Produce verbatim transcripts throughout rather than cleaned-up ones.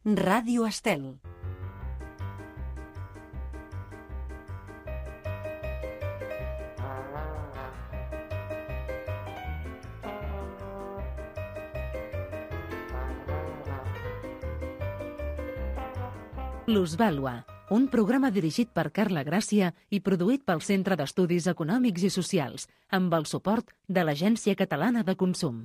Ràdio Estel. Plusvàlua, un programa dirigit per Carla Gràcia i produït pel Centre d'Estudis Econòmics i Socials, amb el suport de l'Agència Catalana de Consum.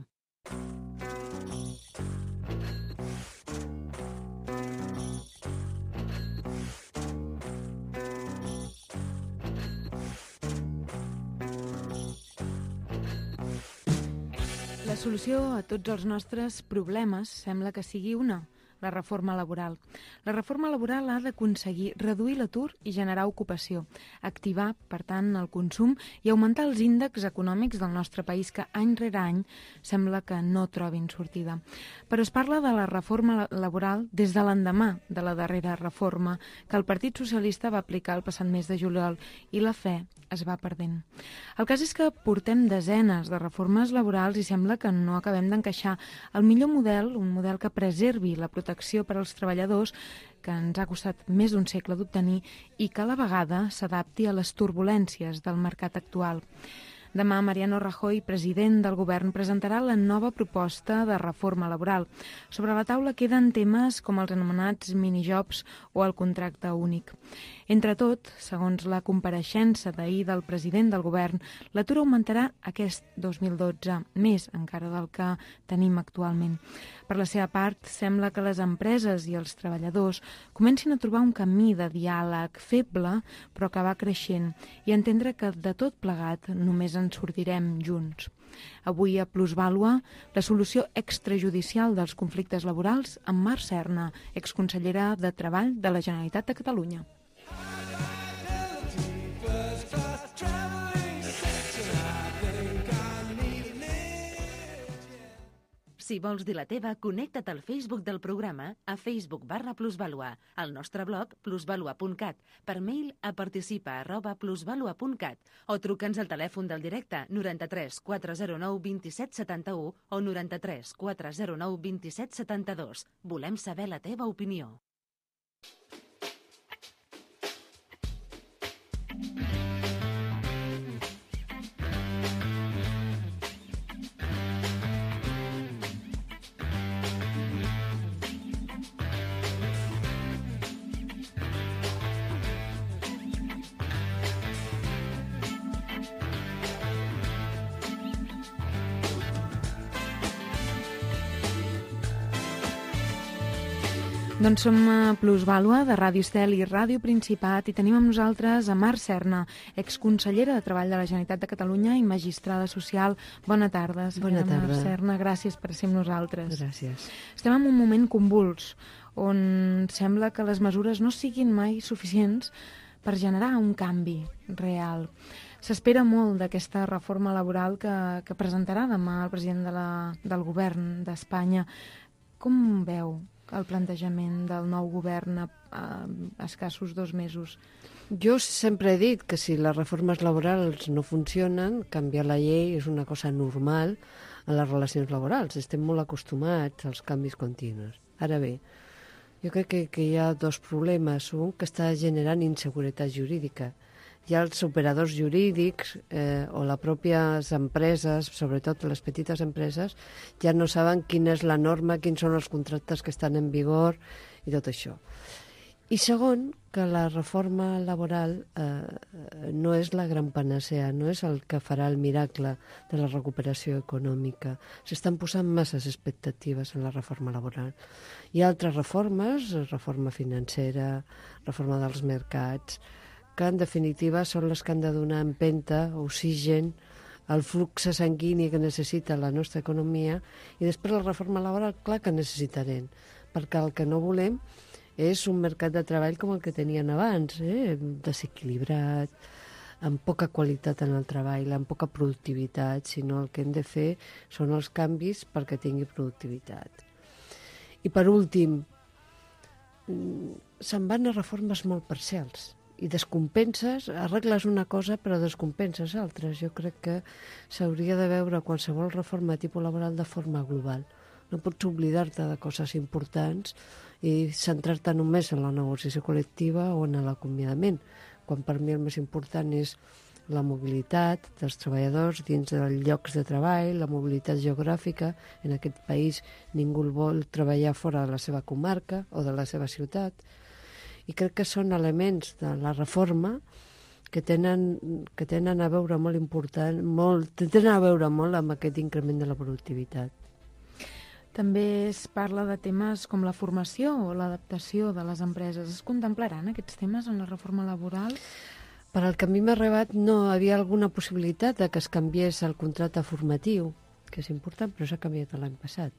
La solució a tots els nostres problemes sembla que sigui una, la reforma laboral. La reforma laboral ha d'aconseguir reduir l'atur i generar ocupació, activar, per tant, el consum i augmentar els índexs econòmics del nostre país que any rere any sembla que no trobin sortida. Però es parla de la reforma laboral des de l'endemà de la darrera reforma que el Partit Socialista va aplicar el passat mes de juliol i la fe es va perdent. El cas és que portem desenes de reformes laborals i sembla que no acabem d'encaixar el millor model, un model que preservi la protecció per als treballadors que ens ha costat més d'un segle d'obtenir i que a la vegada s'adapti a les turbulències del mercat actual. Demà, Mariano Rajoy, president del govern, presentarà la nova proposta de reforma laboral. Sobre la taula queden temes com els anomenats minijobs o el contracte únic. Entre tot, segons la compareixença d'ahir del president del govern, l'atur augmentarà aquest dos mil dotze, més encara del que tenim actualment. Per la seva part, sembla que les empreses i els treballadors comencin a trobar un camí de diàleg feble, però que va creixent, i entendre que de tot plegat només en sortirem junts. Avui a Plusvàlua, la solució extrajudicial dels conflictes laborals amb Mar Serna, exconsellera de Treball de la Generalitat de Catalunya. Si vols dir la teva, connecta't al Facebook del programa a Facebook barra Plusvàlua, al nostre blog plusvàlua punt cat, per mail a participa arroba plusvàlua punt cat o truca'ns al telèfon del directe noranta-tres quatre zero nou vint-i-set setanta-u o noranta-tres quatre zero nou vint-i-set setanta-dos. Volem saber la teva opinió. Doncs som a Plusvàlua, de Ràdio Estel i Ràdio Principat, i tenim amb nosaltres a Mar Serna, exconsellera de Treball de la Generalitat de Catalunya i magistrada social. Bona tarda, Bona tarda. Mar Serna, gràcies per ser amb nosaltres. Gràcies. Estem en un moment convuls, on sembla que les mesures no siguin mai suficients per generar un canvi real. S'espera molt d'aquesta reforma laboral que, que presentarà demà el president de la, del govern d'Espanya. Com veu el plantejament del nou govern a, a escassos dos mesos? Jo sempre he dit que si les reformes laborals no funcionen, canviar la llei és una cosa normal en les relacions laborals. Estem molt acostumats als canvis continus. Ara bé, jo crec que, que hi ha dos problemes. Un, que està generant inseguretat jurídica. Hi ha els operadors jurídics eh, o les pròpies empreses, sobretot les petites empreses, ja no saben quina és la norma, quins són els contractes que estan en vigor i tot això. I segon, que la reforma laboral eh, no és la gran panacea, no és el que farà el miracle de la recuperació econòmica. S'estan posant masses expectatives en la reforma laboral. Hi ha altres reformes, reforma financera, reforma dels mercats, que en definitiva són les que han de donar empenta, oxigen, el flux sanguini que necessita la nostra economia, i després la reforma laboral, clar que necessitarem, perquè el que no volem és un mercat de treball com el que tenien abans, eh? desequilibrat, amb poca qualitat en el treball, amb poca productivitat, sinó el que hem de fer són els canvis perquè tingui productivitat. I per últim, se'n van a reformes molt parcials, i descompenses, arregles una cosa però descompenses altres. Jo crec que s'hauria de veure qualsevol reforma de tipus laboral de forma global. No pots oblidar-te de coses importants i centrar-te només en la negociació col·lectiva o en l'acomiadament, quan per mi el més important és la mobilitat dels treballadors dins dels llocs de treball, la mobilitat geogràfica. En aquest país ningú vol treballar fora de la seva comarca o de la seva ciutat. I crec que són elements de la reforma que tenen, que tenen a veure molt important, molt, tenen a veure molt amb aquest increment de la productivitat. També es parla de temes com la formació o l'adaptació de les empreses. Es contemplaran aquests temes en la reforma laboral? Per al que a mi m'ha arribat no hi havia alguna possibilitat de que es canviés el contracte formatiu, que és important, però s'ha canviat l'any passat.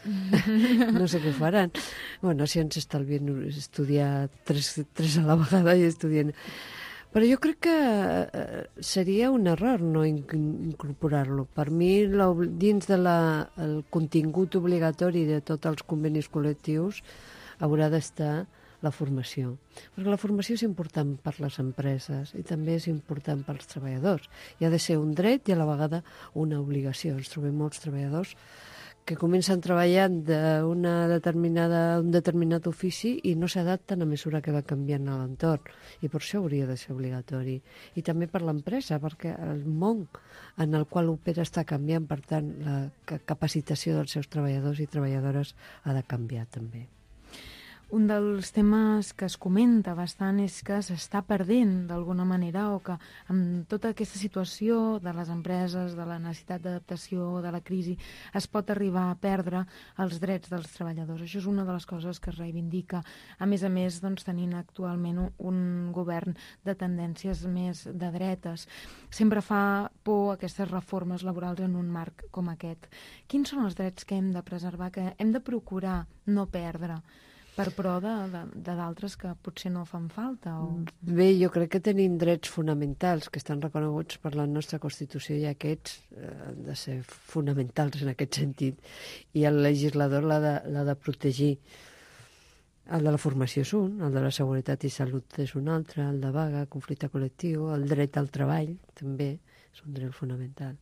No sé què faran. Bueno, si ens estalvien estudiar tres, tres a la vegada i estudien... Però jo crec que seria un error no incorporar-lo. Per mi, dins del contingut obligatori de tots els convenis col·lectius, haurà d'estar la formació. Perquè la formació és important per les empreses i també és important pels treballadors. I ha de ser un dret i a la vegada una obligació. Ens trobem molts treballadors que comencen treballant d'un determinada, un determinat ofici i no s'adapten a mesura que va canviant l'entorn. I per això hauria de ser obligatori. I també per l'empresa, perquè el món en el qual opera està canviant, per tant, la capacitació dels seus treballadors i treballadores ha de canviar també. Un dels temes que es comenta bastant és que s'està perdent d'alguna manera, o que amb tota aquesta situació de les empreses, de la necessitat d'adaptació, de la crisi, es pot arribar a perdre els drets dels treballadors. Això és una de les coses que es reivindica. A més a més, doncs, tenint actualment un govern de tendències més de dretes. Sempre fa por aquestes reformes laborals en un marc com aquest. Quins són els drets que hem de preservar, que hem de procurar no perdre, per pro de d'altres que potser no fan falta? O... Bé, jo crec que tenim drets fonamentals que estan reconeguts per la nostra Constitució i aquests eh, han de ser fonamentals en aquest sentit. I el legislador l'ha de, l'ha de protegir. El de la formació és un, el de la seguretat i salut és un altre, el de vaga, conflicte col·lectiu, el dret al treball també és un dret fonamental.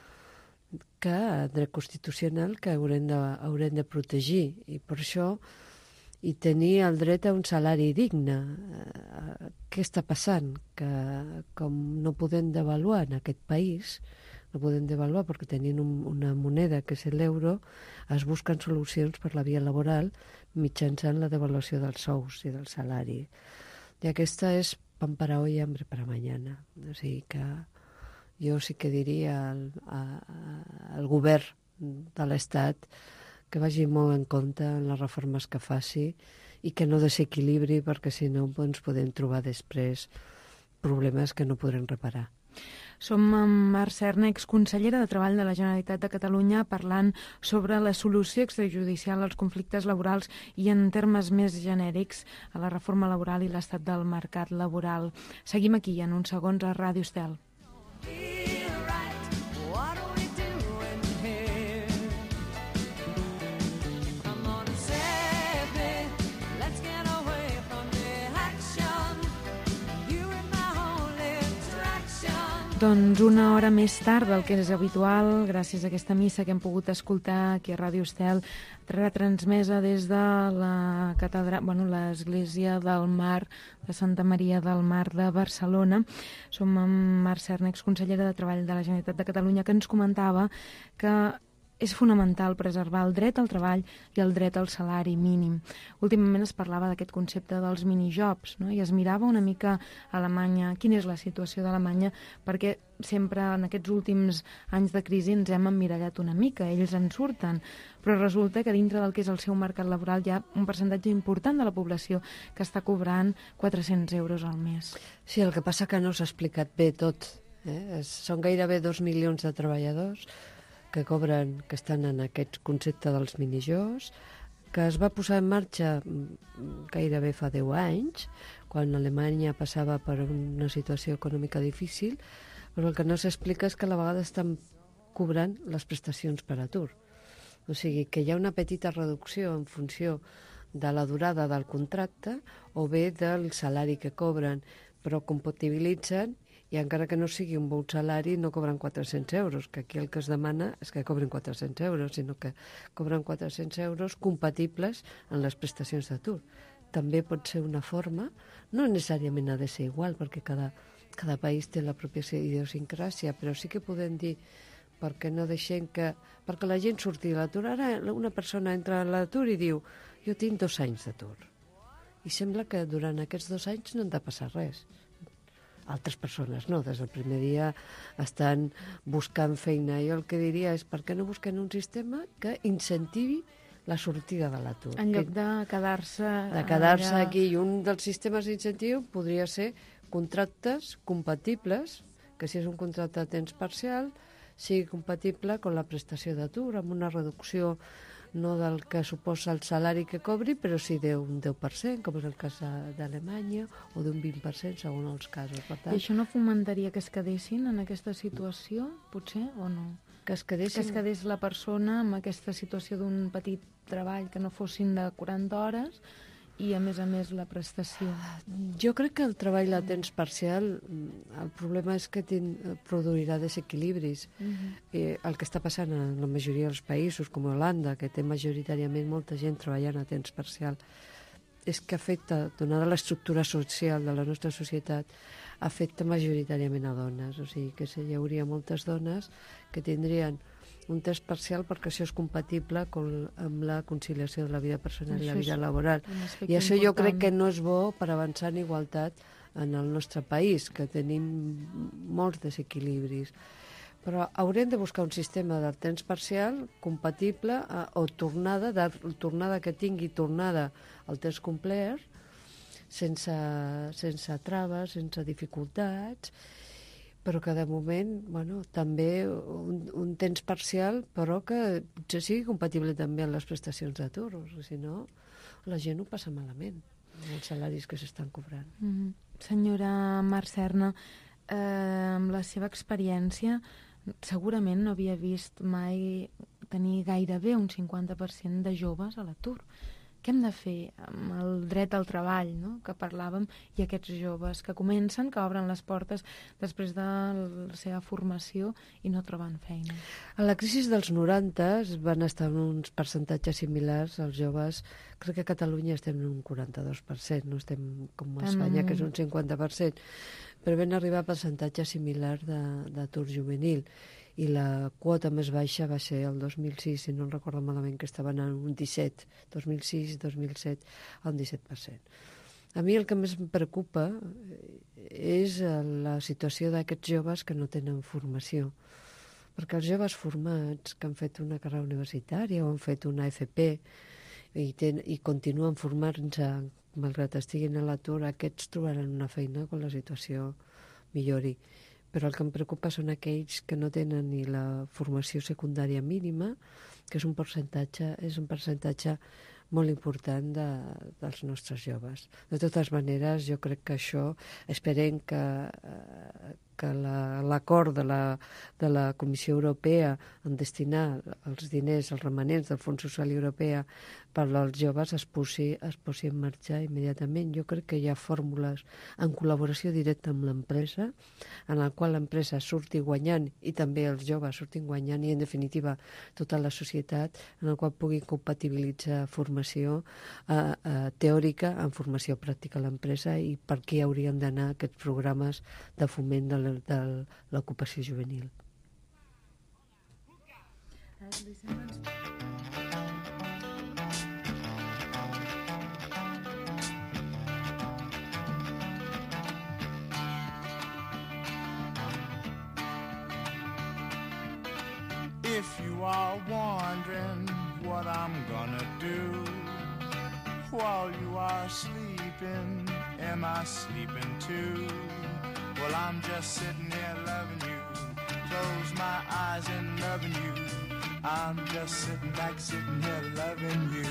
Que dret constitucional que haurem de, haurem de protegir. I per això i tenir el dret a un salari digne. Eh, què està passant? Que com no podem devaluar en aquest país, no podem devaluar perquè tenint un, una moneda que és l'euro, es busquen solucions per la via laboral mitjançant la devaluació dels sous i del salari. I aquesta és pan para hoy, hambre para mañana. O sigui que jo sí que diria al, a, al govern de l'Estat que vagi molt en compte en les reformes que faci i que no desequilibri, perquè si no ens podem trobar després problemes que no podrem reparar. Som amb Mar Serna, exconsellera de Treball de la Generalitat de Catalunya, parlant sobre la solució extrajudicial als conflictes laborals i en termes més genèrics a la reforma laboral i l'estat del mercat laboral. Seguim aquí en uns segons a Ràdio Estel. Doncs una hora més tard del que és habitual, gràcies a aquesta missa que hem pogut escoltar aquí a Ràdio Estel, retransmesa des de la catedral, bueno, l'Església del Mar de Santa Maria del Mar de Barcelona. Som amb Mar Serna, exconsellera de Treball de la Generalitat de Catalunya, que ens comentava que és fonamental preservar el dret al treball i el dret al salari mínim. Últimament es parlava d'aquest concepte dels minijobs, no? I es mirava una mica a Alemanya, quina és la situació d'Alemanya, perquè sempre en aquests últims anys de crisi ens hem emmirallat una mica, ells en surten, però resulta que dintre del que és el seu mercat laboral hi ha un percentatge important de la població que està cobrant quatre-cents euros al mes. Sí, el que passa que no s'ha explicat bé tot. Eh? Són gairebé dos milions de treballadors que cobren, que estan en aquest concepte dels minijobs, que es va posar en marxa gairebé fa deu anys, quan Alemanya passava per una situació econòmica difícil, però el que no s'explica és que a la vegada estan cobrant les prestacions per atur. O sigui, que hi ha una petita reducció en funció de la durada del contracte o bé del salari que cobren, però compatibilitzen i encara que no sigui un bon salari no cobren quatre-cents euros, que aquí el que es demana és que cobrin quatre-cents euros, sinó que cobren quatre-cents euros compatibles amb les prestacions d'atur. També pot ser una forma, no necessàriament ha de ser igual, perquè cada, cada país té la pròpia idiosincràsia, però sí que podem dir perquè no deixem que... perquè la gent surti de l'atur. Ara una persona entra a l'atur i diu jo tinc dos anys d'atur. I sembla que durant aquests dos anys no han de passar res. Altres persones no, des del primer dia estan buscant feina. Jo el que diria és per què no busquen un sistema que incentivi la sortida de l'atur. En lloc de quedar-se... De quedar-se allà... aquí. I un dels sistemes d'incentiu podria ser contractes compatibles, que si és un contracte a temps parcial, sigui compatible amb la prestació d'atur, amb una reducció no del que suposa el salari que cobri, però sí d'un deu per cent, com és el cas d'Alemanya, o d'un vint per cent, segons els casos. Per tant, I això no fomentaria que es quedessin en aquesta situació, potser, o no? Que es quedessin... Que es quedés la persona en aquesta situació d'un petit treball que no fossin de quaranta hores i, a més a més, la prestació. Jo crec que el treball a temps parcial, el problema és que ten, produirà desequilibris. Uh-huh. eh, el que està passant en la majoria dels països, com Holanda, que té majoritàriament molta gent treballant a temps parcial, és que afecta, donada l'estructura social de la nostra societat, afecta majoritàriament a dones. O sigui que hi hauria moltes dones que tindrien un temps parcial perquè això és compatible amb la conciliació de la vida personal i la vida laboral. I això jo crec que no és bo per avançar en igualtat en el nostre país, que tenim molts desequilibris. Però haurem de buscar un sistema del temps parcial compatible a, o tornada, de, tornada que tingui tornada al temps complet, sense, sense traves, sense dificultats, però que de moment, bueno, també un, un temps parcial, però que potser sigui compatible també amb les prestacions d'atur, o si no, la gent ho passa malament, els salaris que s'estan cobrant. Mm-hmm. Senyora Mar Serna, eh, amb la seva experiència, segurament no havia vist mai tenir gairebé un cinquanta per cent de joves a l'atur. Què hem de fer amb el dret al treball, no?, que parlàvem, i aquests joves que comencen, que obren les portes després de la seva formació i no troben feina? A la crisi dels noranta van estar en uns percentatges similars als joves. Crec que a Catalunya estem en un quaranta-dos per cent, no estem com a Espanya, que és un cinquanta per cent, però van arribar a percentatges similars d'atur juvenil. I la quota més baixa va ser el dos mil sis, si no em recordo malament, que estaven en un disset, dos mil sis dos mil set, a un disset per cent. A mi el que més em preocupa és la situació d'aquests joves que no tenen formació, perquè els joves formats que han fet una carrera universitària o han fet una F P i, ten, i continuen formant-se malgrat estiguin a l'atur, aquests trobaran una feina quan la situació millori. Però el que em preocupa són aquells que no tenen ni la formació secundària mínima, que és un percentatge, és un percentatge molt important de, dels nostres joves. De totes maneres, jo crec que això, esperem que, que l'acord la, de, la, de la Comissió Europea en destinar els diners, els remanents del Fons Social Europea per als joves es posi, es posi en marxa immediatament. Jo crec que hi ha fórmules en col·laboració directa amb l'empresa, en la qual l'empresa surti guanyant i també els joves surtin guanyant i, en definitiva, tota la societat, en la qual pugui compatibilitzar formació eh, eh, teòrica amb formació pràctica a l'empresa i per què haurien d'anar aquests programes de foment de, la, de l'ocupació juvenil. If you are wondering what I'm gonna do while you are sleeping, am I sleeping too? Well, I'm just sitting here loving you, close my eyes and loving you. I'm just sitting back, sitting here loving you.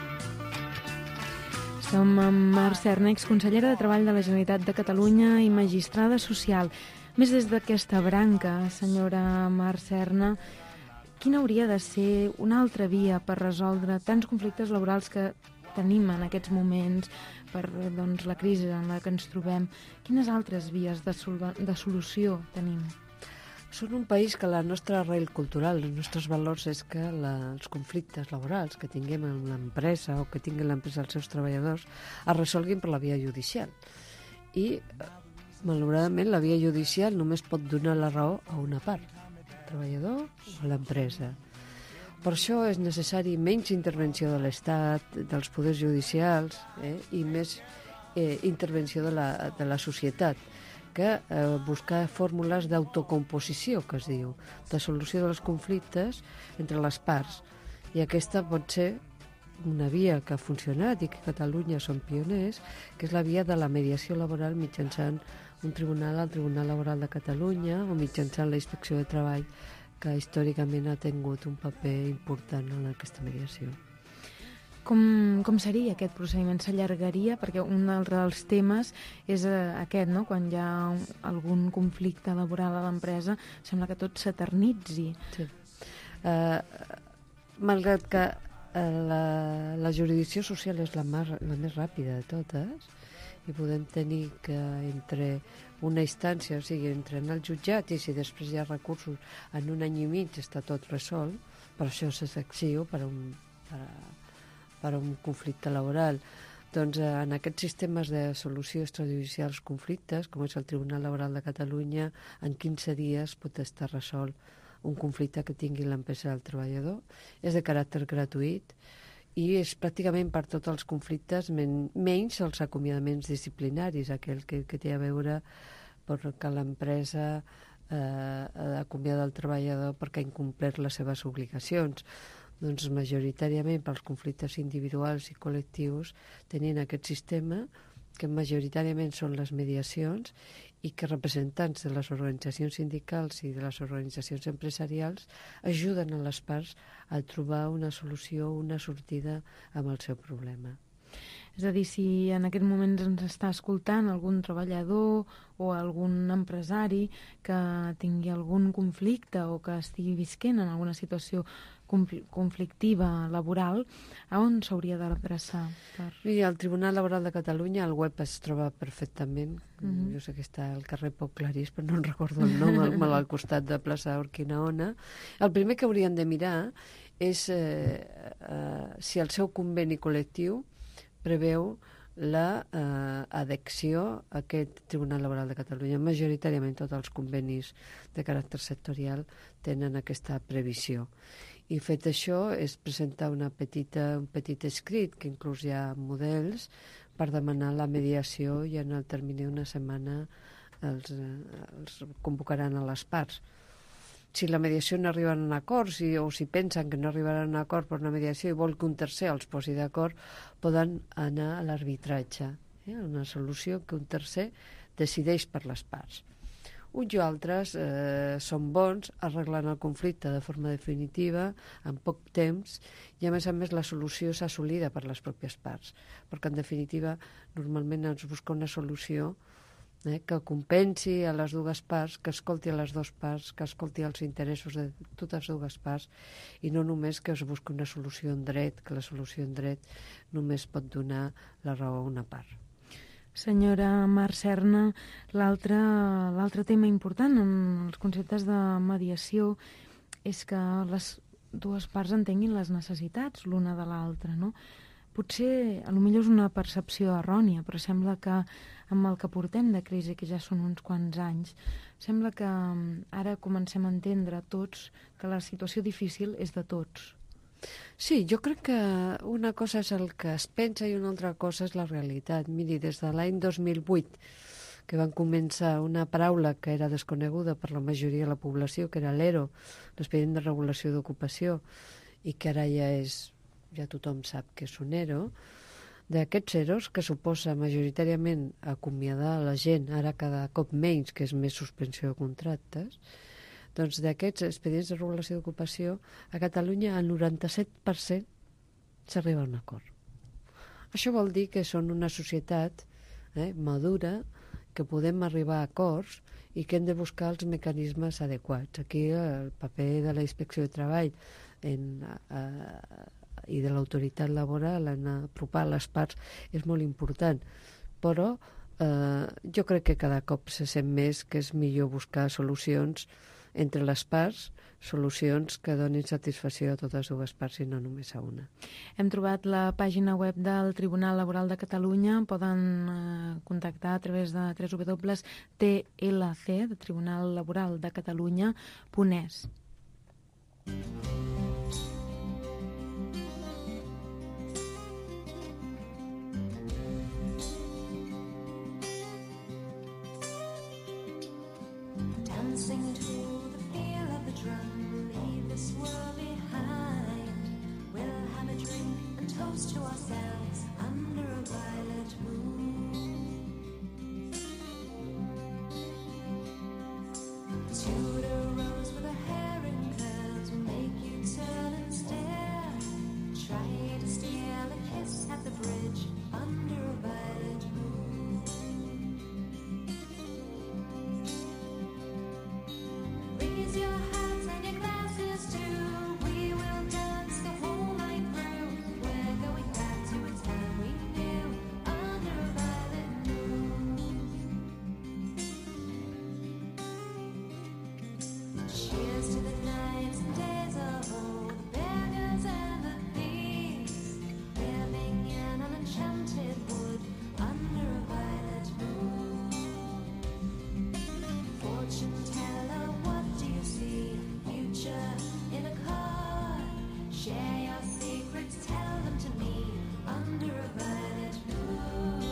Som amb Mar Serna, exconsellera de Treball de la Generalitat de Catalunya i magistrada social. Més des d'aquesta branca, senyora Mar Serna, quina hauria de ser una altra via per resoldre tants conflictes laborals que tenim en aquests moments per doncs, la crisi en la que ens trobem, quines altres vies de, sol- de solució tenim? Són un país que la nostra arrel cultural, els nostres valors és que la, els conflictes laborals que tinguem amb l'empresa o que tingui l'empresa els seus treballadors es resolguin per la via judicial. I, malauradament, la via judicial només pot donar la raó a una part, el treballador o l'empresa. Per això és necessari menys intervenció de l'Estat, dels poders judicials, eh, i més eh, intervenció de la, de la societat, que eh, buscar fórmules d'autocomposició, que es diu, de solució dels conflictes entre les parts. I aquesta pot ser una via que ha funcionat i que a Catalunya som pioners, que és la via de la mediació laboral mitjançant un tribunal, el Tribunal Laboral de Catalunya, o mitjançant la Inspecció de Treball, que històricament ha tingut un paper important en aquesta mediació. Com, com seria aquest procediment? S'allargaria? Perquè un dels temes és eh, aquest, no? Quan hi ha un, algun conflicte laboral a l'empresa, sembla que tot s'eternitzi. Sí. Uh, malgrat que uh, la, la jurisdicció social és la, mar, la més ràpida de totes, i podem tenir que entre una instància, o sigui, entre anar al jutjat i si després hi ha recursos, en un any i mig està tot resolt, per això se secció per un... Per, per un conflicte laboral. Doncs eh, en aquests sistemes de solució extrajudicial als conflictes, com és el Tribunal Laboral de Catalunya, en quinze dies pot estar resolt un conflicte que tingui l'empresa del treballador. És de caràcter gratuït i és pràcticament per tots els conflictes, men menys els acomiadaments disciplinaris, aquell que, que té a veure perquè l'empresa eh, acomiada el treballador perquè ha incomplert les seves obligacions. Doncs majoritàriament pels conflictes individuals i col·lectius tenint aquest sistema que majoritàriament són les mediacions i que representants de les organitzacions sindicals i de les organitzacions empresarials ajuden a les parts a trobar una solució, una sortida amb el seu problema. És a dir, si en aquest moment ens està escoltant algun treballador o algun empresari que tingui algun conflicte o que estigui visquent en alguna situació conflictiva laboral, a on s'hauria d'adreçar? Per... Mira, el Tribunal Laboral de Catalunya, el web es troba perfectament. Uh-huh. Jo sé que està al carrer Pau Clarís, però no en recordo el nom, al, al costat de plaça Urquinaona. El primer que haurien de mirar és eh, eh, si el seu conveni col·lectiu preveu la eh, adhecció a aquest Tribunal Laboral de Catalunya. Majoritàriament tots els convenis de caràcter sectorial tenen aquesta previsió. I fet això és presentar una petita, un petit escrit, que inclús hi ha models, per demanar la mediació i en el termini d'una setmana els, els convocaran a les parts. Si la mediació no arriba a un acord, si, o si pensen que no arribaran a un acord per una mediació i vol que un tercer els posi d'acord, poden anar a l'arbitratge, eh? Una solució que un tercer decideix per les parts. Uns i altres eh, són bons arreglant el conflicte de forma definitiva, en poc temps, i a més a més la solució és assolida per les pròpies parts, perquè en definitiva normalment ens busca una solució eh, que compensi a les dues parts, que escolti a les dues parts, que escolti els interessos de totes dues parts, i no només que es busqui una solució en dret, que la solució en dret només pot donar la raó a una part. Senyora Mar Serna, l'altre l'altre tema important en els conceptes de mediació és que les dues parts entenguin les necessitats l'una de l'altra, no? Potser, a lo millor és una percepció errònia, però sembla que amb el que portem de crisi, que ja són uns quants anys, sembla que ara comencem a entendre tots que la situació difícil és de tots. Sí, jo crec que una cosa és el que es pensa i una altra cosa és la realitat. Miri, des de l'any dos mil vuit, que van començar una paraula que era desconeguda per la majoria de la població, que era l'E R O, l'expedient de regulació d'ocupació, i que ara ja és, ja tothom sap que és un E R O, d'aquests E R Os, que suposa majoritàriament acomiadar la gent, ara cada cop menys, que és més suspensió de contractes, doncs d'aquests expedients de regulació d'ocupació a Catalunya el noranta-set per cent s'arriba a un acord. Això vol dir que són una societat eh, madura, que podem arribar a acords i que hem de buscar els mecanismes adequats. Aquí el paper de la Inspecció de Treball en, a, i de l'autoritat laboral en apropar les parts és molt important, però eh, jo crec que cada cop se sent més que és millor buscar solucions entre les parts, solucions que donin satisfacció a totes dues parts i no només a una. Hem trobat la pàgina web del Tribunal Laboral de Catalunya. Poden eh, contactar a través de w w w punt t l c, de Tribunal Laboral de Catalunya, punt es. Dancing to the feel of the drum, leave this world behind. We'll have a drink and toast to ourselves under a violet moon. Tudor rose with her hair in curls will make you turn and stare. Try to steal a kiss at the bridge under a violet moon. Raise your hats and your glasses too. We will dance the whole night through. We're going back to a time we knew under a violet moon. Cheers to the nights and days of old, the beggars and the thieves, living in an enchanted wood under a violet moon. Fortune teller, what do you see? Future in a card. Share your secrets, tell them to me under a violet moon.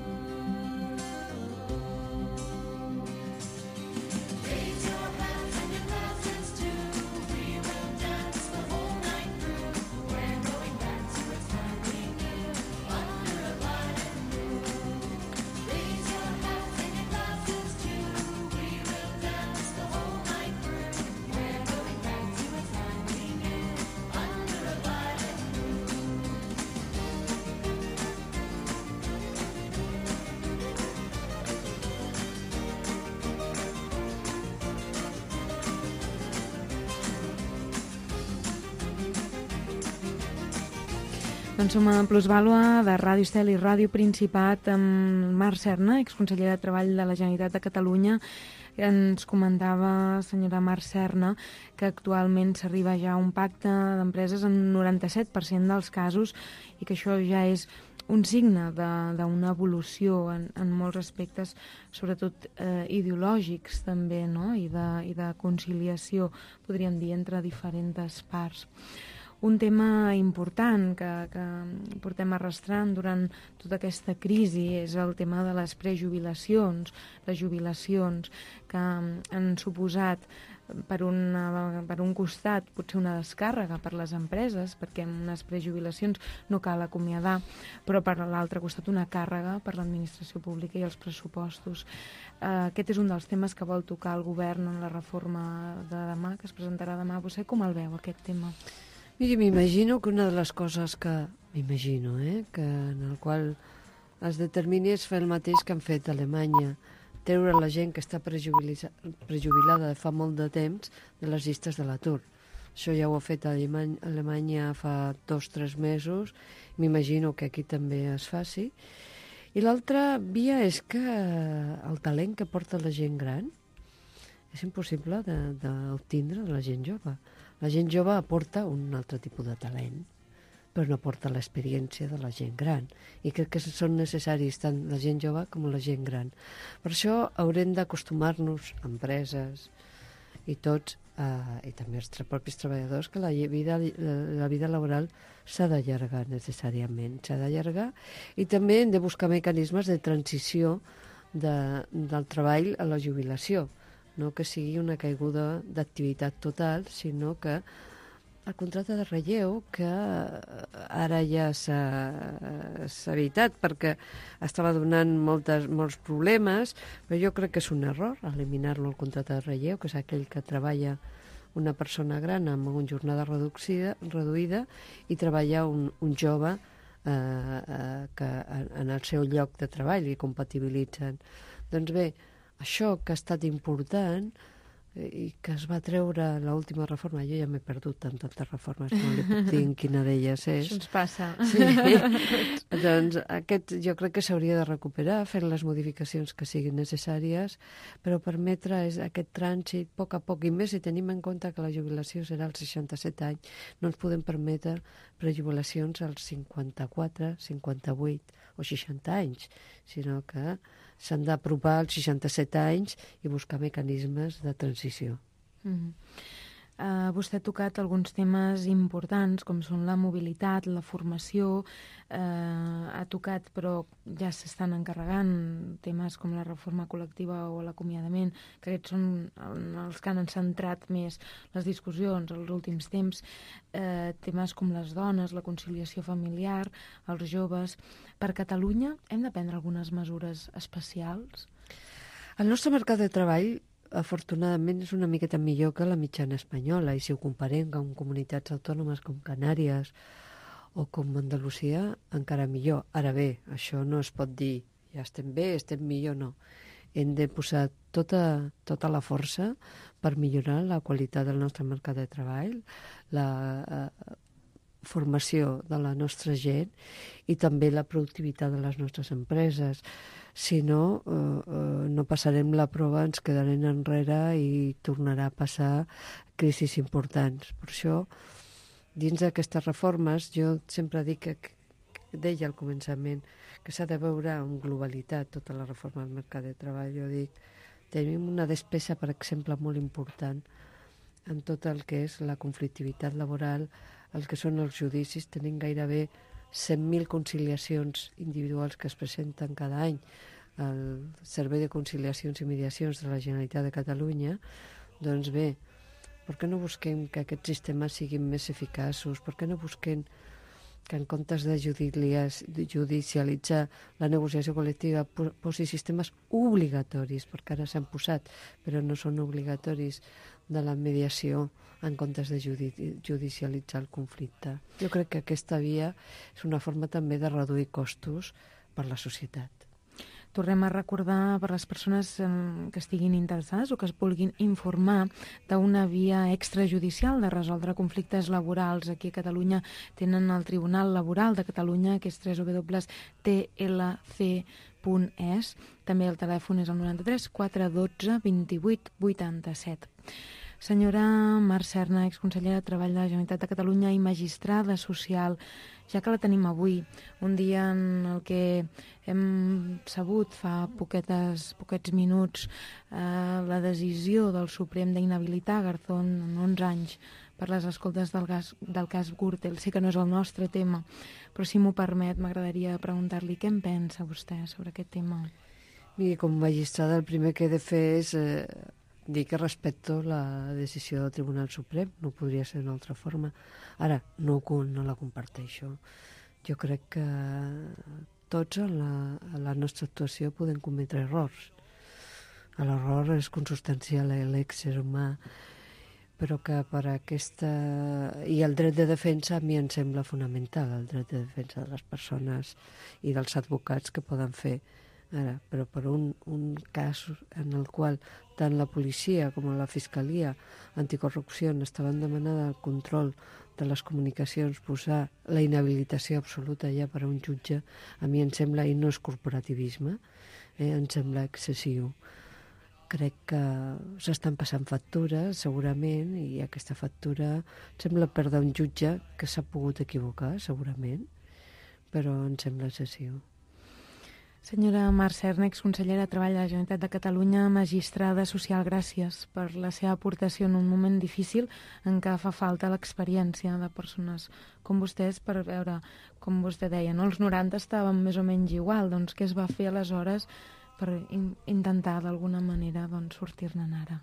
Raise your hands and your glasses too. We will dance the whole night through. We're going back to a time we knew under a violet moon. Raise your hands and your glasses too. We will dance the whole night through. We're going back to a time we knew under a violet moon. Doncs som a Plusvàlua de Ràdio Estel i Ràdio Principat amb Marc Serna, exconseller de Treball de la Generalitat de Catalunya. Ens comentava, senyora Marc Serna, que actualment s'arriba ja a un pacte d'empreses en un noranta-set per cent dels casos i que això ja és un signe d'una evolució en, en molts aspectes, sobretot eh, ideològics també, no? I de, i de conciliació, podríem dir, entre diferents parts. Un tema important que, que portem arrastrant durant tota aquesta crisi és el tema de les prejubilacions, les jubilacions, que han suposat per, una, per un costat potser una descàrrega per les empreses, perquè amb unes prejubilacions no cal acomiadar, però per l'altre costat una càrrega per l'administració pública i els pressupostos. Uh, aquest és un dels temes que vol tocar el govern en la reforma de demà, que es presentarà demà. Vostè com el veu, aquest tema? Miri, m'imagino que una de les coses que... M'imagino, eh? Que en el qual es determini és fer el mateix que han fet a Alemanya, treure la gent que està prejubilada de fa molt de temps de les llistes de l'atur. Això ja ho ha fet a Alemanya, Alemanya fa dos o tres mesos, m'imagino que aquí també es faci. I l'altra via és que el talent que porta la gent gran és impossible d'obtindre de la gent jove. La gent jove aporta un altre tipus de talent, però no aporta l'experiència de la gent gran. I crec que són necessaris tant la gent jove com la gent gran. Per això haurem d'acostumar-nos, empreses i tots, eh, i també els propis treballadors, que la vida, la vida laboral s'ha d'allargar necessàriament. S'ha d'allargar i també hem de buscar mecanismes de transició de, del treball a la jubilació. No que sigui una caiguda d'activitat total, sinó que el contracte de relleu, que ara ja s'ha evitat perquè estava donant moltes, molts problemes, però jo crec que és un error eliminar-lo el contracte de relleu, que és aquell que treballa una persona gran amb una jornada reducida, reduïda i treballa un, un jove eh, eh, que en el seu lloc de treball i compatibilitzen. Doncs bé, això que ha estat important i que es va treure l'última reforma. Jo ja m'he perdut en tantes reformes, no li puc dir en quina d'elles és. Això ens passa. Sí. Doncs aquest jo crec que s'hauria de recuperar, fer les modificacions que siguin necessàries, però permetre és aquest trànsit a poc a poc, i més si tenim en compte que la jubilació serà als seixanta-set anys, no ens podem permetre prejubilacions als cinquanta-quatre, cinquanta-vuit o seixanta anys, sinó que s'han d'apropar als seixanta-set anys i buscar mecanismes de transició. Mm. Uh, vostè ha tocat alguns temes importants, com són la mobilitat, la formació, uh, ha tocat, però ja s'estan encarregant temes com la reforma col·lectiva o l'acomiadament, que aquests són els que han centrat més les discussions als últims temps, uh, temes com les dones, la conciliació familiar, els joves. Per Catalunya hem de prendre algunes mesures especials? El nostre mercat de treball afortunadament és una miqueta millor que la mitjana espanyola, i si ho comparem amb comunitats autònomes com Canàries o com Andalusia, encara millor. Ara bé, això no es pot dir ja estem bé, estem millor, no. Hem de posar tota, tota la força per millorar la qualitat del nostre mercat de treball, la eh, formació de la nostra gent i també la productivitat de les nostres empreses. Si no, eh, eh, no passarem la prova, ens quedarem enrere i tornarà a passar crisis importants. Per això, dins d'aquestes reformes, jo sempre dic que, que deia al començament que s'ha de veure en globalitat tota la reforma del mercat de treball. Jo dic, tenim una despesa, per exemple, molt important en tot el que és la conflictivitat laboral, el que són els judicis. Tenim gairebé cent mil conciliacions individuals que es presenten cada any al Servei de Conciliacions i Mediacions de la Generalitat de Catalunya. Doncs bé, per què no busquem que aquests sistemes siguin més eficaços? Per què no busquem que en comptes de judicialitzar la negociació col·lectiva posi sistemes obligatoris, perquè ara s'han posat, però no són obligatoris, de la mediació en comptes de judicialitzar el conflicte. Jo crec que aquesta via és una forma també de reduir costos per la societat. Tornem a recordar per les persones que estiguin interessades o que es vulguin informar d'una via extrajudicial de resoldre conflictes laborals. Aquí a Catalunya tenen el Tribunal Laboral de Catalunya, que és w w w punt t l c punt e s. També el telèfon és el noranta-tres quatre dotze vint-i-vuit vuitanta-set. Senyora Mar Serna, exconsellera de Treball de la Generalitat de Catalunya i magistrada social, ja que la tenim avui, un dia en el que hem sabut fa poquetes, poquets minuts eh, la decisió del Suprem d'inhabilitar Garzón en onze anys per les escoltes del, gas, del cas Gürtel. Sé que no és el nostre tema, però si m'ho permet, m'agradaria preguntar-li què en pensa vostè sobre aquest tema. Miri, com a magistrada el primer que he de fer és eh, dir que respecto la decisió del Tribunal Suprem, no podria ser d'una altra forma. Ara, no, no la comparteixo. Jo crec que tots en la, en la nostra actuació podem cometre errors. L'error és consustancial a l'ésser humà, però que per aquesta... I el dret de defensa a mi em sembla fonamental, el dret de defensa de les persones i dels advocats que poden fer. Ara, però per un, un cas en el qual tant la policia com la Fiscalia Anticorrupció estaven demanant el control de les comunicacions, posar la inhabilitació absoluta ja per a un jutge, a mi em sembla, i no és corporativisme, eh, em sembla excessiu. Crec que s'estan passant factures, segurament, i aquesta factura sembla perdre un jutge que s'ha pogut equivocar, segurament, però em sembla excessiu. Senyora Mar Serna, exconsellera de Treball de la Generalitat de Catalunya, magistrada social, gràcies per la seva aportació en un moment difícil en què fa falta l'experiència de persones com vostès per veure, com vostè deia, no? Els noranta estaven més o menys igual, doncs què es va fer aleshores per in intentar d'alguna manera doncs, sortir-ne ara?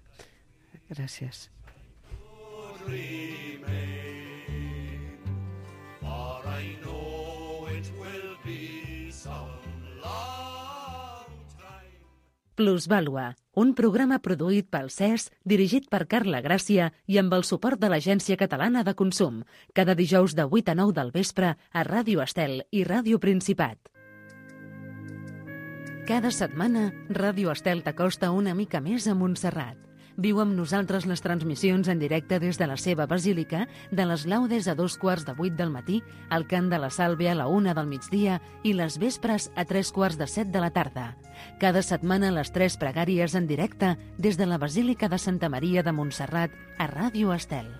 Gràcies. Plusvàlua, un programa produït pel C E S, dirigit per Carla Gràcia i amb el suport de l'Agència Catalana de Consum, cada dijous de vuit a nou del vespre a Ràdio Estel i Ràdio Principat. Cada setmana, Ràdio Estel t'acosta una mica més a Montserrat. Viu amb nosaltres les transmissions en directe des de la seva basílica, de les laudes a dos quarts de vuit del matí, el cant de la sàlvia a la una del migdia i les vespres a tres quarts de set de la tarda. Cada setmana les tres pregàries en directe des de la Basílica de Santa Maria de Montserrat a Ràdio Estel.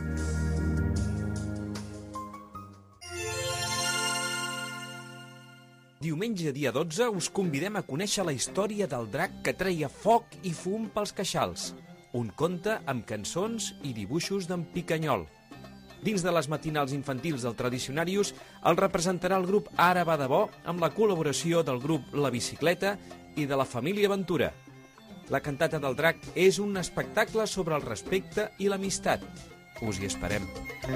Diumenge, dia dotze, us convidem a conèixer la història del drac que treia foc i fum pels queixals. Un conte amb cançons i dibuixos d'en Picanyol. Dins de les matinals infantils del Tradicionarius, el representarà el grup Ara va de bo, amb la col·laboració del grup La Bicicleta i de la família Ventura. La cantata del drac és un espectacle sobre el respecte i l'amistat. Us hi esperem.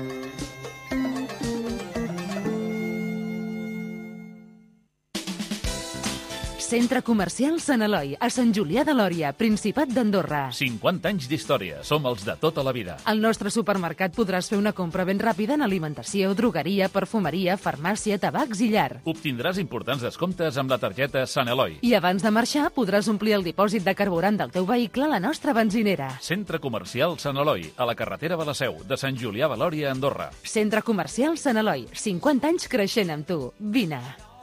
Centre Comercial Sant Eloi, a Sant Julià de Lòria, Principat d'Andorra. cinquanta anys d'història. Som els de tota la vida. Al nostre supermercat podràs fer una compra ben ràpida en alimentació, drogueria, perfumeria, farmàcia, tabacs i llar. Obtindràs importants descomptes amb la targeta Sant Eloi. I abans de marxar podràs omplir el dipòsit de carburant del teu vehicle a la nostra benzinera. Centre Comercial Sant Eloi, a la carretera de la Seu, de Sant Julià de Lòria, Andorra. Centre Comercial Sant Eloi, cinquanta anys creixent amb tu. Vine.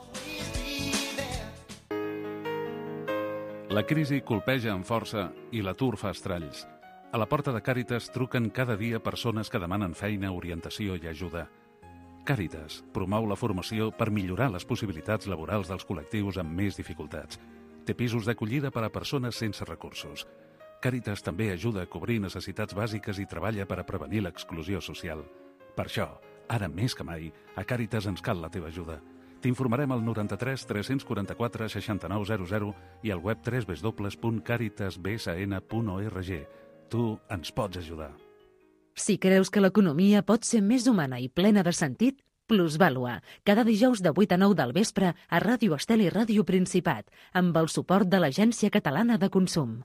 La crisi colpeja amb força i l'atur fa estralls. A la porta de Càritas truquen cada dia persones que demanen feina, orientació i ajuda. Càritas promou la formació per millorar les possibilitats laborals dels col·lectius amb més dificultats. Té pisos d'acollida per a persones sense recursos. Càritas també ajuda a cobrir necessitats bàsiques i treballa per a prevenir l'exclusió social. Per això, ara més que mai, a Càritas ens cal la teva ajuda. T'informarem al noranta-tres tres quaranta quatre seixanta-nou zero zero i al web w w w punt caritas b s n punt org. Tu ens pots ajudar. Si creus que l'economia pot ser més humana i plena de sentit, Plusvàlua, cada dijous de vuit a nou del vespre a Ràdio Estel i Ràdio Principat, amb el suport de l'Agència Catalana de Consum.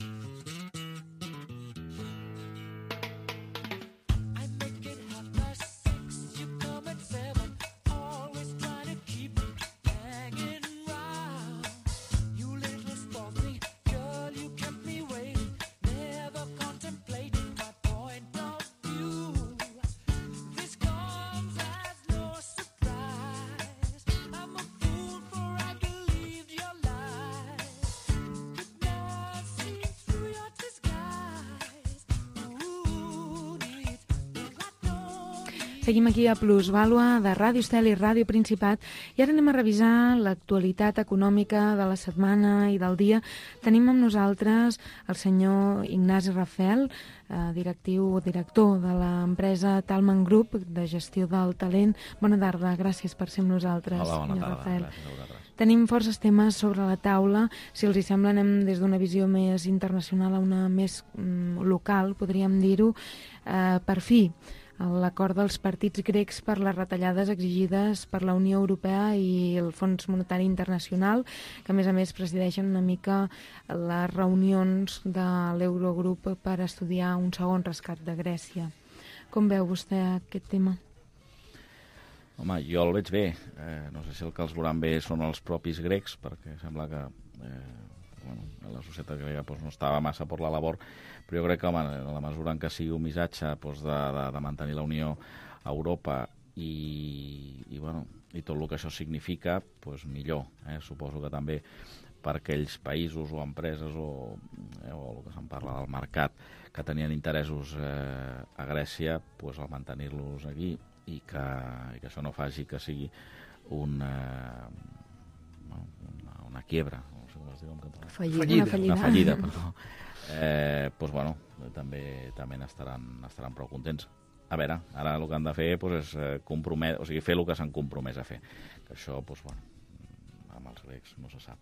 Seguim aquí a Plusvàlua de Ràdio Estel i Ràdio Principat i ara anem a revisar l'actualitat econòmica de la setmana i del dia. Tenim amb nosaltres el senyor Ignasi Rafel, eh, directiu director de l'empresa Talman Group de gestió del talent. Bona tarda, gràcies per ser amb nosaltres. Hola, bona senyor tarda. Rafel. Gràcies a vosaltres. Tenim forces temes sobre la taula. Si els hi sembla, anem des d'una visió més internacional a una més mm, local, podríem dir-ho. Eh, per fi, l'acord dels partits grecs per les retallades exigides per la Unió Europea i el Fons Monetari Internacional, que a més a més presideixen una mica les reunions de l'Eurogrup per estudiar un segon rescat de Grècia. Com veu vostè aquest tema? Home, jo el veig bé. Eh, no sé si el que els veuran bé són els propis grecs, perquè sembla que eh, bueno, la societat grega doncs, no estava massa per la labor, però jo crec que home, en la mesura en què sigui un missatge doncs, de, de, de mantenir la Unió a Europa i, i, bueno, i tot el que això significa, doncs millor. Eh? Suposo que també per aquells països o empreses o, eh, o el que se'n parla del mercat que tenien interessos eh, a Grècia, doncs, el mantenir-los aquí i que, i que això no faci que sigui un, eh, una, una quiebra, no sé com es diu en català. Fallida. Una fallida. Una fallida, perdó. Eh, doncs, bueno, també també n'estaran estaran prou contents. A veure, ara el que han de fer doncs, és eh, compromet, o sigui, fer el que s'han compromès a fer. Que això, doncs, bueno, amb els grecs no se sap.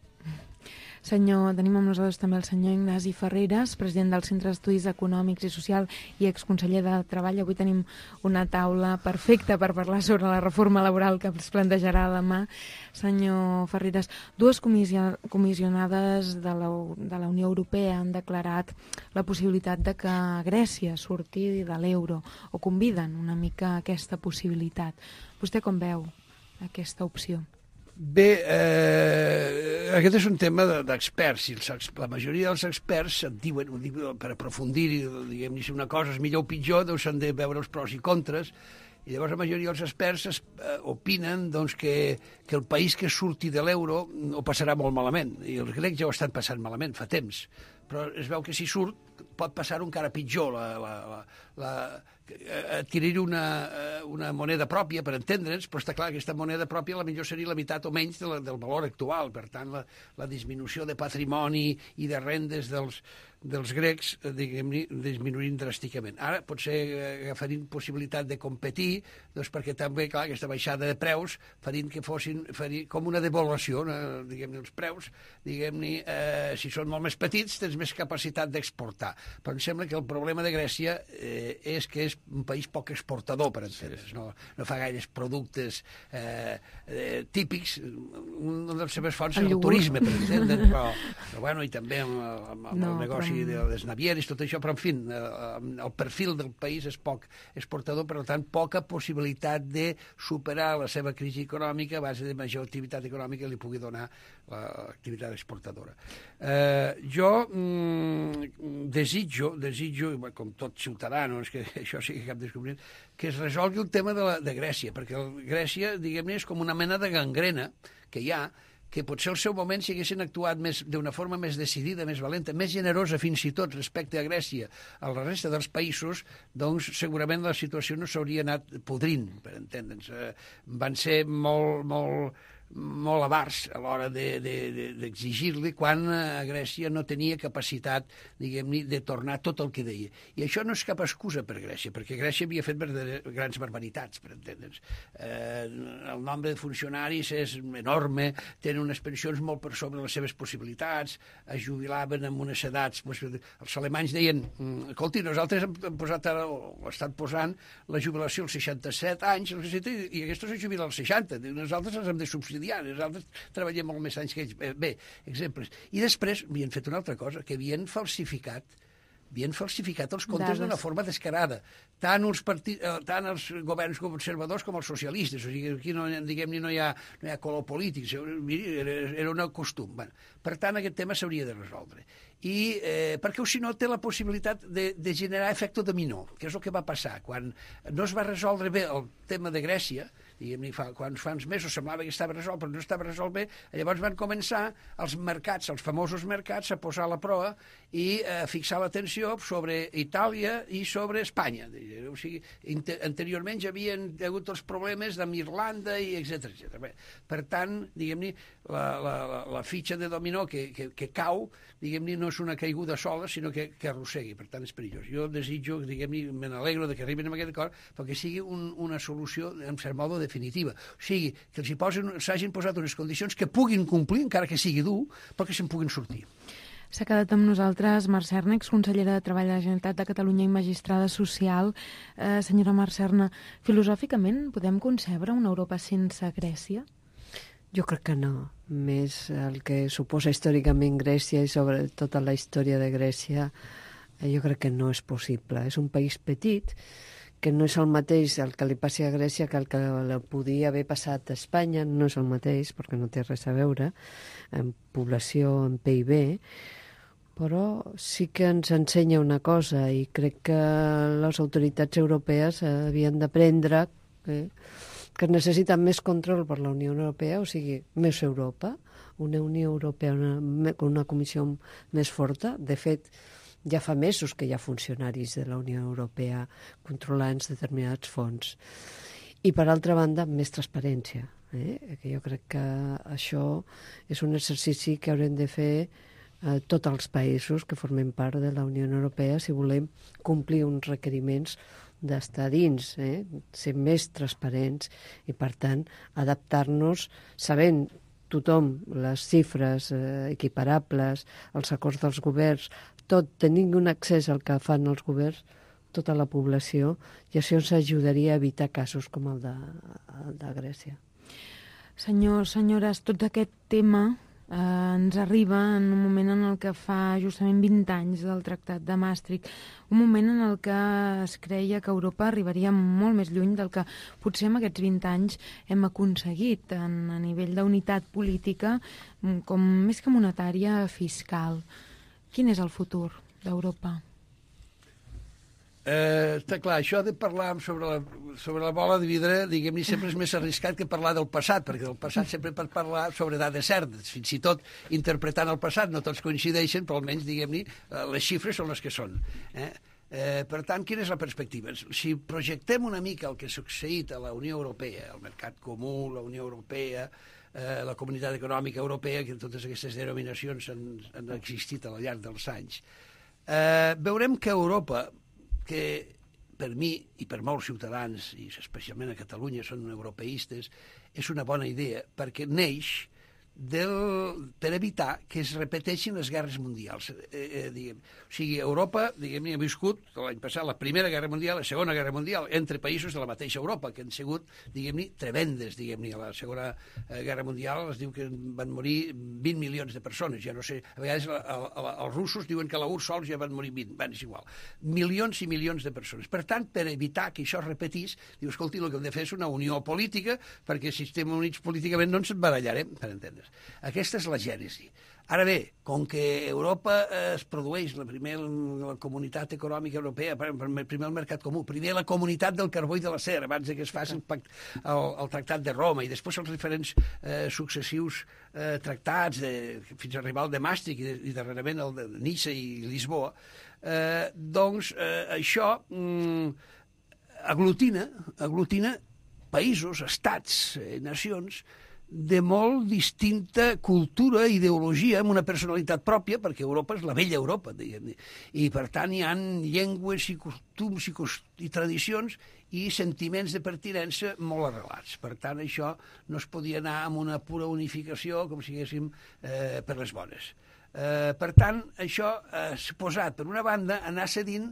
Senyor, tenim amb nosaltres també el senyor Ignasi Ferreres, president del Centre d'Estudis Econòmics i Social i exconseller de Treball. Avui tenim una taula perfecta per parlar sobre la reforma laboral que es plantejarà demà. Senyor Ferreres, dues comissionades de la, de la Unió Europea han declarat la possibilitat de que Grècia surti de l'euro, o conviden una mica aquesta possibilitat. Vostè com veu aquesta opció? Bé, eh, aquest és un tema de- d'experts. Si els ex- la majoria dels experts et diuen, ho diuen per aprofundir, diguem-ne, si una cosa és millor o pitjor, doncs s'han de veure els pros i contres, i llavors la majoria dels experts es, eh, opinen doncs, que, que el país que surti de l'euro ho passarà molt malament, i els grecs ja ho estan passant malament fa temps, però es veu que si surt pot passar encara pitjor, la, la, la, la, adquirir una, una moneda pròpia, per entendre'ns, però està clar que aquesta moneda pròpia la millor seria la meitat o menys de la, del valor actual. Per tant, la, la disminució de patrimoni i de rendes dels, dels grecs, diguem-ne, disminuint dràsticament. Ara, potser agafarien possibilitat de competir, doncs perquè també, clar, aquesta baixada de preus farien que fossin farien com una devaluació, una, diguem-ne, els preus, diguem-ne, eh, si són molt més petits, tens més capacitat d'exportar. Però em sembla que el problema de Grècia eh, és que és un país poc exportador, per entendre's. No, no fa gaires productes eh, eh, típics. Un de les seves fonts és el turisme, per entendre's, però, però bueno, i també amb, amb, amb no, el negoci però... de les navieres, tot això, però en fi, el perfil del país és poc exportador, per tant, poca possibilitat de superar la seva crisi econòmica a base de major activitat econòmica que li pugui donar l'activitat exportadora. Eh, jo mm, desitjo, desitjo, com tot ciutadà, no és que això sigui cap descobriment, que es resolgui el tema de, la, de Grècia, perquè el, Grècia, diguem-ne, és com una mena de gangrena que hi ha, que potser al seu moment, si haguessin actuat d'una forma més decidida, més valenta, més generosa fins i tot respecte a Grècia, a la resta dels països, doncs segurament la situació no s'hauria anat podrint, per entendre'ns. Eh, van ser molt, molt, molt avars a l'hora d'exigir-li de, de, quan a Grècia no tenia capacitat, diguem-ne, de tornar tot el que deia. I això no és cap excusa per Grècia, perquè Grècia havia fet grans barbaritats, per entendre'ns. Eh, el nombre de funcionaris és enorme, tenen unes pensions molt per sobre les seves possibilitats, es jubilaven amb unes edats... Els alemanys deien, escolti, nosaltres hem posat ara, o estan posant la jubilació als seixanta-set anys, i aquests es jubilen als seixanta. Nosaltres els hem de subsidiar, nosaltres treballem molt més anys que ells. Bé, exemples. I després havien fet una altra cosa, que havien falsificat havien falsificat els comptes d'una forma descarada. Tant els, partits, tant els governs conservadors com els socialistes. O sigui, aquí no, diguem-ne, no hi ha, no hi ha color polític. Era, era un costum. Bueno, per tant, aquest tema s'hauria de resoldre. I eh, perquè, si no, té la possibilitat de, de generar efecte dominó, que és el que va passar. Quan no es va resoldre bé el tema de Grècia, diguem-ne, fa, quan fa uns mesos semblava que estava resolt, però no estava resolt bé, llavors van començar els mercats, els famosos mercats, a posar la proa i a fixar l'atenció sobre Itàlia i sobre Espanya. O sigui, anteriorment ja havien hagut els problemes amb Irlanda i etcètera etcètera. Per tant, diguem-ne, la, la, la fitxa de dominó que, que, que cau, diguem-ne, no és una caiguda sola, sinó que, que arrossegui. Per tant, és perillós. Jo desitjo, diguem-ne, me n'alegro de que arribin a aquest acord, perquè sigui un, una solució, en cert modo, definitiva. O sigui, que els hi posen, s'hagin posat unes condicions que puguin complir, encara que sigui dur, perquè se'n puguin sortir. S'ha quedat amb nosaltres Mercè Arna, consellera de Treball de la Generalitat de Catalunya i magistrada social. Eh, senyora Mercè Arna, filosòficament podem concebre una Europa sense Grècia? Jo crec que no. Més el que suposa històricament Grècia i sobre tota la història de Grècia, jo crec que no és possible. És un país petit, que no és el mateix el que li passi a Grècia que el que podia haver passat a Espanya, no és el mateix, perquè no té res a veure, en població, en P I B, però sí que ens ensenya una cosa, i crec que les autoritats europees havien d'aprendre eh, que necessiten més control per la Unió Europea, o sigui, més Europa, una Unió Europea, una, una comissió més forta. De fet, ja fa mesos que hi ha funcionaris de la Unió Europea controlant determinats fons. I, per altra banda, més transparència. Eh? Que jo crec que això és un exercici que haurem de fer eh, tots els països que formem part de la Unió Europea si volem complir uns requeriments d'estar dins, eh? Ser més transparents i, per tant, adaptar-nos sabent tothom les xifres eh, equiparables, els acords dels governs, tot tenint un accés al que fan els governs, tota la població, i això ens ajudaria a evitar casos com el de, el de Grècia. Senyors, senyores, tot aquest tema eh, ens arriba en un moment en el que fa justament vint anys del Tractat de Maastricht, un moment en el que es creia que Europa arribaria molt més lluny del que potser en aquests vint anys hem aconseguit en, a nivell d'unitat política, com més que monetària, fiscal. Quin és el futur d'Europa? Eh, està clar, això de parlar sobre la, sobre la bola de vidre, diguem-ne, sempre és més arriscat que parlar del passat, perquè del passat sempre per parlar sobre dades certes, fins i tot interpretant el passat, no tots coincideixen, però almenys, diguem-ne, les xifres són les que són. Eh? Eh, per tant, quina és la perspectiva? Si projectem una mica el que ha succeït a la Unió Europea, el mercat comú, la Unió Europea, eh, la Comunitat Econòmica Europea, que totes aquestes denominacions han, han existit al llarg dels anys, eh, veurem que Europa, que per mi i per molts ciutadans, i especialment a Catalunya, són europeistes, és una bona idea, perquè neix del, per evitar que es repeteixin les guerres mundials. Eh, eh, diguem. O sigui, Europa, diguem, ha viscut l'any passat la Primera Guerra Mundial, la Segona Guerra Mundial, entre països de la mateixa Europa, que han sigut, diguem-ne, tremendes, diguem-ne. A la Segona Guerra Mundial es diu que van morir vint milions de persones, ja no sé, a vegades a, a, a, els russos diuen que a la U R S S sols ja van morir vint, van, és igual. Milions i milions de persones. Per tant, per evitar que això es repetís, diu, escolti, el que hem de fer és una unió política, perquè si estem units políticament no ens barallarem, per entendre's. Aquesta és la gènesi. Ara bé, com que Europa eh, es produeix la primera la comunitat econòmica europea, primer el mercat comú, primer la comunitat del carbó i de l'acer, abans que es faci el, pact, el, el tractat de Roma, i després els diferents eh, successius eh, tractats, de, fins a arribar al de Maastricht i, de, i darrerament el de Niça i Lisboa, eh, doncs eh, això mm, aglutina, aglutina països, estats, eh, nacions, de molt distinta cultura, ideologia, amb una personalitat pròpia, perquè Europa és la vella Europa, diguem-ne. I, per tant, hi ha llengües i costums i, cost i tradicions i sentiments de pertinença molt arrelats. Per tant, això no es podia anar amb una pura unificació, com si diguéssim, eh, per les bones. Eh, per tant, això ha eh, suposat, per una banda, anar cedint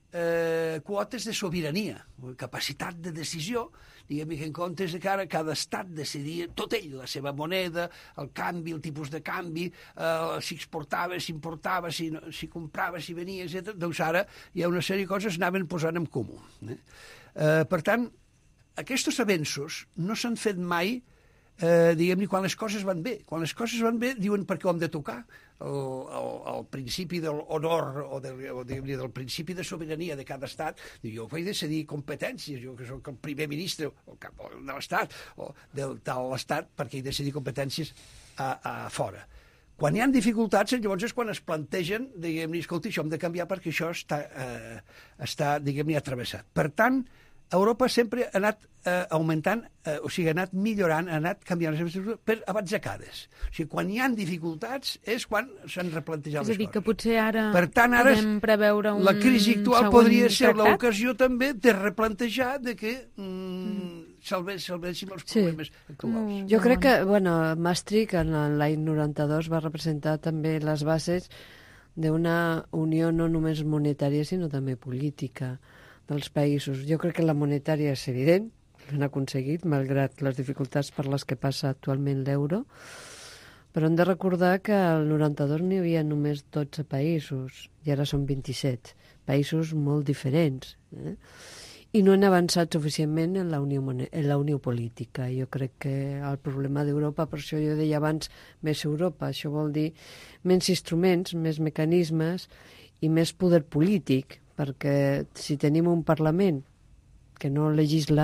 eh, quotes de sobirania, capacitat de decisió, diguem que en comptes de cara cada estat decidia tot ell, la seva moneda, el canvi, el tipus de canvi, eh, si exportava, si importava, si, no, si comprava, si venia, etcètera. Doncs ara hi ha una sèrie de coses que anaven posant en comú. Eh? Eh, per tant, aquests avenços no s'han fet mai, eh, diguem-ne, quan les coses van bé. Quan les coses van bé, diuen per què ho hem de tocar. El, el, el principi de l'honor o, del, o del principi de sobirania de cada estat, jo vaig decidir competències, jo que soc el primer ministre o el cap de l'estat o del tal estat, perquè he decidit competències a, a fora. Quan hi ha dificultats, llavors és quan es plantegen, diguem-ne, escolta, això hem de canviar perquè això està, eh, està diguem-ne, atravessat. Per tant, Europa sempre ha anat eh, augmentant, eh, o sigui, ha anat millorant, ha anat canviant les estructures per abatzecades. O sigui, quan hi ha dificultats és quan s'han replantejat les coses. És a dir, que potser ara per tant, ara podem preveure un la crisi actual següent podria ser tractat? l'ocasió també de replantejar de que mm, salvéssim els problemes sí. actuals. Mm, jo crec que, bueno, Maastricht en l'any noranta-dos va representar també les bases d'una unió no només monetària, sinó també política dels països. Jo crec que la monetària és evident, l'han aconseguit, malgrat les dificultats per les que passa actualment l'euro, però hem de recordar que al noranta-dos n'hi havia només dotze països, i ara són vint-i-set, països molt diferents, eh? I no han avançat suficientment en la unió, en la unió política. Jo crec que el problema d'Europa, per això jo deia abans, més Europa, això vol dir menys instruments, més mecanismes i més poder polític, perquè si tenim un Parlament que no legisla,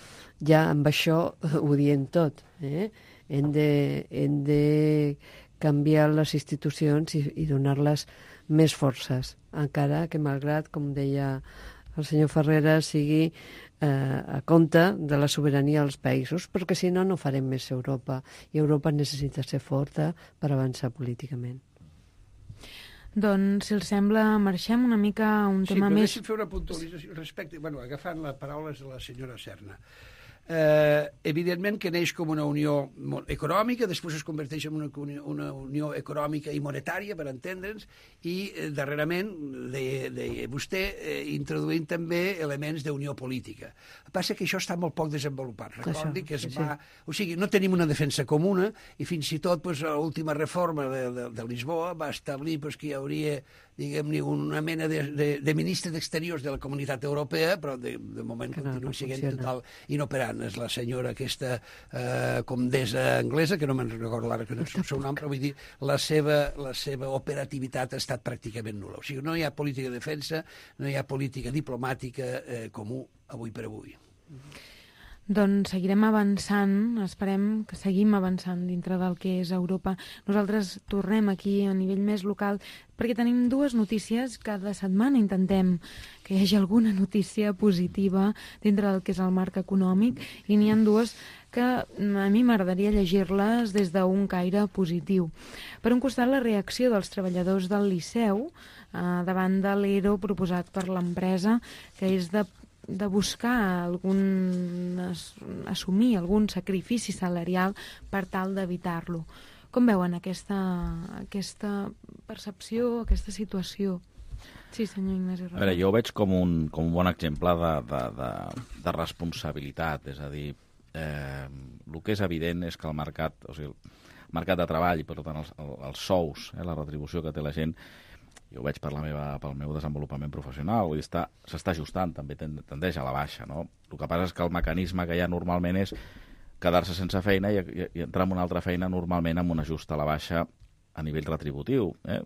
ja amb això ho diem tot. Eh? Hem de, hem de canviar les institucions i, i donar-les més forces, encara que malgrat, com deia el senyor Ferrera, sigui eh, a compte de la sobirania dels països, perquè si no, no farem més Europa, i Europa necessita ser forta per avançar políticament. Doncs, si els sembla, marxem una mica a un sí, tema més... Sí, però deixi'm fer una puntualització respecte, bueno, agafant les paraules de la senyora Serna. eh, evidentment que neix com una unió econòmica, després es converteix en una, una unió econòmica i monetària, per entendre'ns, i eh, darrerament, deia, deia vostè, eh, introduint també elements d'unió política. El que passa que això està molt poc desenvolupat. Recordi això, que es sí, va... O sigui, no tenim una defensa comuna i fins i tot pues, l'última reforma de, de, de Lisboa va establir pues, que hi hauria diguem-ne, una mena de, de, de ministre d'Exteriors de la Comunitat Europea, però de, de moment que no, continua no sent funciona. total inoperant. És la senyora aquesta eh, comdessa anglesa, que no me'n recordo ara que no és el seu nom, però vull dir, la seva, la seva operativitat ha estat pràcticament nul·la. O sigui, no hi ha política de defensa, no hi ha política diplomàtica eh, comú avui per avui. Doncs seguirem avançant, esperem que seguim avançant dintre del que és Europa. Nosaltres tornem aquí a nivell més local perquè tenim dues notícies. Cada setmana intentem que hi hagi alguna notícia positiva dintre del que és el marc econòmic i n'hi ha dues que a mi m'agradaria llegir-les des d'un caire positiu. Per un costat, la reacció dels treballadors del Liceu eh, davant de l'E R O proposat per l'empresa, que és de de buscar algun, assumir algun sacrifici salarial per tal d'evitar-lo. Com veuen aquesta, aquesta percepció, aquesta situació? Sí, senyor Ignasi Roca. A veure, jo ho veig com un, com un bon exemple de, de, de, de responsabilitat, és a dir, eh, el que és evident és que el mercat, o sigui, el mercat de treball i per tant els, els sous, eh, la retribució que té la gent, jo ho veig per la meva, pel meu desenvolupament professional, vull dir, està, s'està ajustant, també tendeix a la baixa, no? El que passa és que el mecanisme que hi ha normalment és quedar-se sense feina i, i, i entrar en una altra feina normalment amb un ajust a la baixa a nivell retributiu, eh?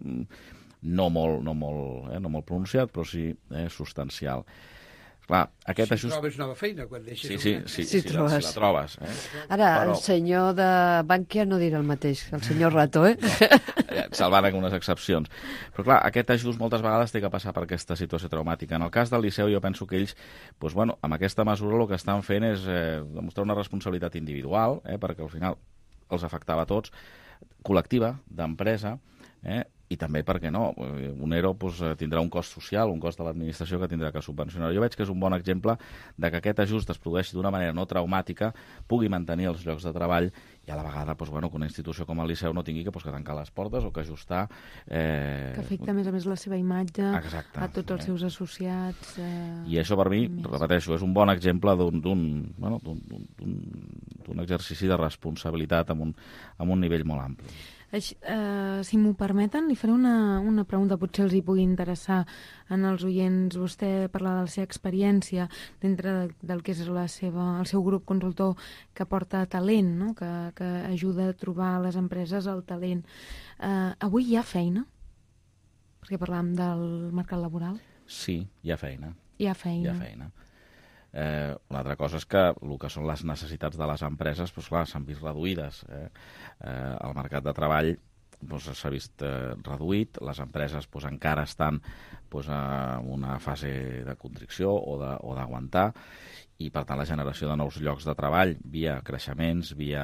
no, molt, no, molt, eh? no molt pronunciat, però sí eh, substancial. Clar, aquest si ajust... trobes nova feina quan deixes... Sí, sí, una... sí, Si sí, trobes. la, si la trobes. Eh? Ara, Però- el senyor de Bànquia no dirà el mateix, el senyor Rato, eh? Eh, salvant algunes excepcions. Però clar, aquest ajust moltes vegades té que passar per aquesta situació traumàtica. En el cas del Liceu jo penso que ells, doncs, bueno, amb aquesta mesura el que estan fent és eh, demostrar una responsabilitat individual, eh, perquè al final els afectava a tots, col·lectiva, d'empresa, eh, i també, per què no, un E R O doncs, tindrà un cost social, un cost de l'administració que tindrà que subvencionar. Jo veig que és un bon exemple de que aquest ajust es produeixi d'una manera no traumàtica, pugui mantenir els llocs de treball i a la vegada doncs, bueno, que una institució com el Liceu no tingui que, doncs, que tancar les portes o que ajustar... Eh... Que afecta, a més a més, la seva imatge, Exacte, a tots els eh? seus associats... Eh... I això per mi, més. repeteixo, és un bon exemple d'un d'un bueno, d'un d'un d'un d'un exercici de responsabilitat amb un, amb un nivell molt ampli. Així, eh, si m'ho permeten, li faré una, una pregunta, potser els hi pugui interessar en els oients. Vostè parla de la seva experiència dintre de, del que és la seva, el seu grup consultor que porta talent, no? que, que ajuda a trobar a les empreses el talent. Eh, avui hi ha feina? Perquè parlàvem del mercat laboral. Sí, hi ha feina. Hi ha feina. Hi ha feina. Eh, una altra cosa és que el que són les necessitats de les empreses doncs, clar, s'han vist reduïdes. Eh? Eh, el mercat de treball doncs, s'ha vist eh, reduït, les empreses doncs, encara estan doncs, en una fase de constricció o de- o d'aguantar, i per tant la generació de nous llocs de treball via creixements, via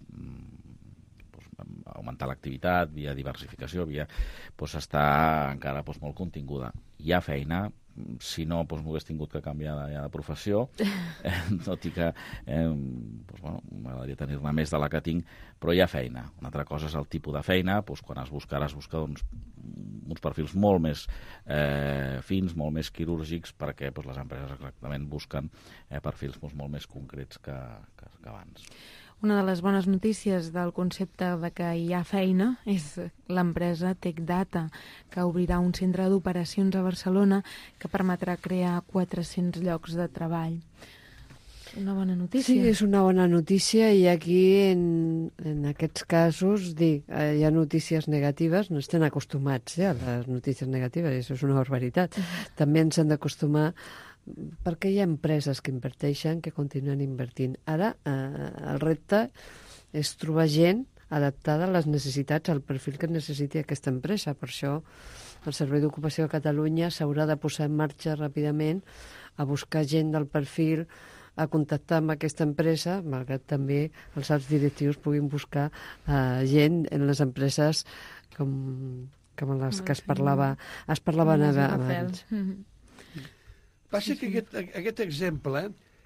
mm, doncs, augmentar l'activitat, via diversificació, via, doncs, està encara doncs, molt continguda. Hi ha feina, si no doncs, m'hagués tingut que canviar de, ja de professió, eh, tot i que eh, doncs, bueno, m'agradaria tenir-ne més de la que tinc, però hi ha feina. Una altra cosa és el tipus de feina, doncs, quan es busca, ara es busca doncs, uns perfils molt més eh, fins, molt més quirúrgics, perquè doncs, les empreses exactament busquen eh, perfils doncs, molt més concrets que, que, que abans. Una de les bones notícies del concepte de que hi ha feina és l'empresa Tech Data, que obrirà un centre d'operacions a Barcelona que permetrà crear quatre-cents llocs de treball. Una bona notícia. Sí, és una bona notícia i aquí en, en aquests casos dic, eh, hi ha notícies negatives, no estem acostumats eh, a les notícies negatives, això és una barbaritat. També ens hem d'acostumar perquè hi ha empreses que inverteixen, que continuen invertint. Ara eh, el repte és trobar gent adaptada a les necessitats, al perfil que necessiti aquesta empresa. Per això el Servei d'Ocupació de Catalunya s'haurà de posar en marxa ràpidament a buscar gent del perfil, a contactar amb aquesta empresa, malgrat també els alts directius puguin buscar uh, gent en les empreses com, com les que es parlava, es parlava Les de abans. Rafael. Mhm. Passa que aquest, aquest exemple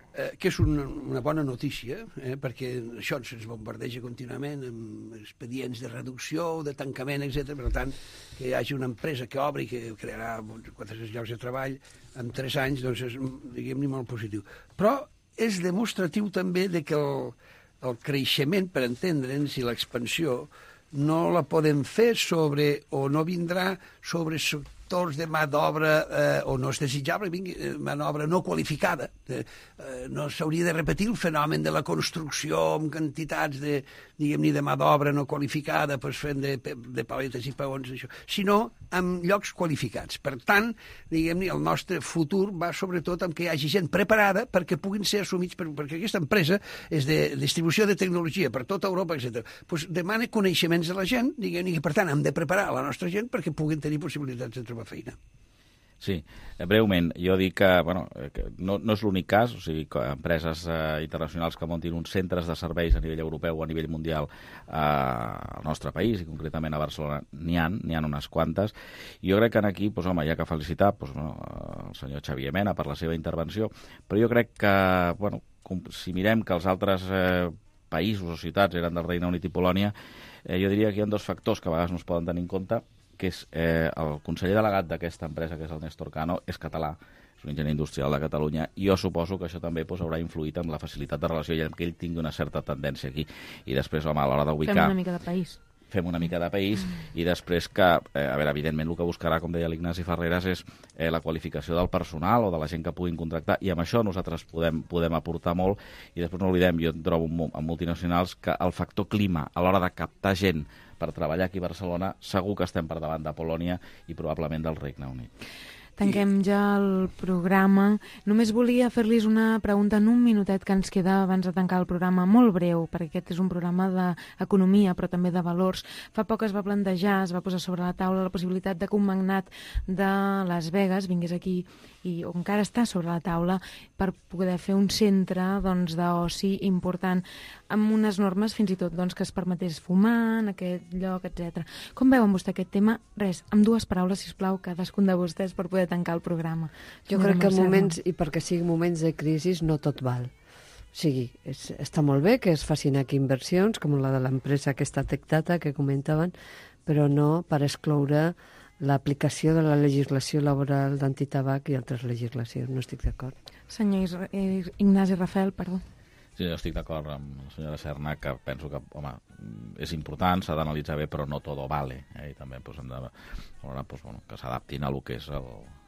eh, que és una, una bona notícia, eh, perquè això se'ns bombardeja contínuament amb expedients de reducció, de tancament, etcètera. Per tant, que hi hagi una empresa que obri, que crearà quatre-cents llocs de treball en tres anys, doncs és, diguem-ne, molt positiu. Però és demostratiu també de que el, el creixement, per entendre'ns, i l'expansió no la podem fer sobre, o no vindrà sobre sectors de mà d'obra, eh, o no és desitjable, vingui, eh, mà d'obra no qualificada. Eh, eh, no s'hauria de repetir el fenomen de la construcció amb quantitats de, diguem-ne, de mà d'obra no qualificada, pues, fent de, de paletes i peons, això, sinó amb llocs qualificats. Per tant, diguem-ne, el nostre futur va sobretot amb que hi hagi gent preparada perquè puguin ser assumits, per, perquè aquesta empresa és de distribució de tecnologia per tota Europa, etcètera. Pues demana coneixements de la gent, diguem-ne, i per tant hem de preparar la nostra gent perquè puguin tenir possibilitats de trobar feina. Sí, breument, jo dic que, bueno, que no, no és l'únic cas, o sigui, que empreses eh, internacionals que muntin uns centres de serveis a nivell europeu o a nivell mundial eh, al nostre país, i concretament a Barcelona, n'hi ha, n'hi ha unes quantes. I jo crec que aquí, doncs, home, hi ha que felicitar doncs, no, el senyor Xavier Mena per la seva intervenció, però jo crec que, bueno, si mirem que els altres eh, països o ciutats eren del Regne Unit i Polònia, eh, jo diria que hi ha dos factors que a vegades no es poden tenir en compte, que és eh, el conseller delegat d'aquesta empresa, que és el Néstor Cano, és català, és un enginyer industrial de Catalunya, i jo suposo que això també pues, haurà influït en la facilitat de relació i en que ell tingui una certa tendència aquí. I després, home, a l'hora d'ubicar... Fem una mica de país. Fem una mica de país, i després que, eh, a veure, evidentment, el que buscarà, com deia l'Ignasi Ferreras, és eh, la qualificació del personal o de la gent que puguin contractar, i amb això nosaltres podem, podem aportar molt, i després no oblidem, jo trobo en multinacionals que el factor clima, a l'hora de captar gent per treballar aquí a Barcelona, segur que estem per davant de Polònia i probablement del Regne Unit. Tanquem ja el programa. Només volia fer-los una pregunta en un minutet que ens queda abans de tancar el programa, molt breu, perquè aquest és un programa d'economia, però també de valors. Fa poc es va plantejar, es va posar sobre la taula la possibilitat de que un magnat de Las Vegas vingués aquí, i encara està sobre la taula, per poder fer un centre doncs, d'oci important, amb unes normes fins i tot doncs, que es permetés fumar en aquest lloc, etcètera. Com veuen vostè aquest tema? Res, amb dues paraules, sisplau, cadascun de vostès per poder tancar el programa. Jo Senyora crec que en Mercè, moments, i perquè siguin moments de crisi, no tot val. O sigui, és, està molt bé que es facin aquí inversions, com la de l'empresa aquesta Tecdata que comentaven, però no per excloure l'aplicació de la legislació laboral d'antitabac i altres legislacions. No estic d'acord. Senyor Isra- eh, Ignasi Rafel, perdó. Sí, jo estic d'acord amb la senyora Serna, que penso que, home, és important, s'ha d'analitzar bé, però no todo vale. Eh? I també pues, hem de veure pues, bueno, que s'adaptin a lo que és el,